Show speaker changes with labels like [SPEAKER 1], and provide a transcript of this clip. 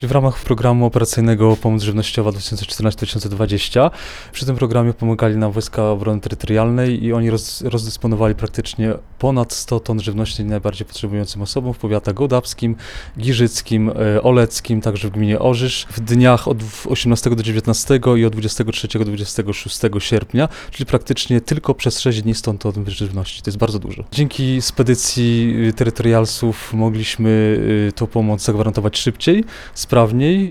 [SPEAKER 1] W ramach programu operacyjnego Pomoc Żywnościowa 2014-2020 przy tym programie pomagali nam Wojska Obrony Terytorialnej i oni rozdysponowali praktycznie ponad 100 ton żywności najbardziej potrzebującym osobom w powiatach gołdapskim, giżyckim, oleckim, także w gminie Orzysz w dniach od 18 do 19 i od 23 do 26 sierpnia, czyli praktycznie tylko przez 6 dni 100 ton żywności. To jest bardzo dużo. Dzięki spedycji terytorialsów mogliśmy tą pomoc zagwarantować szybciej, sprawniej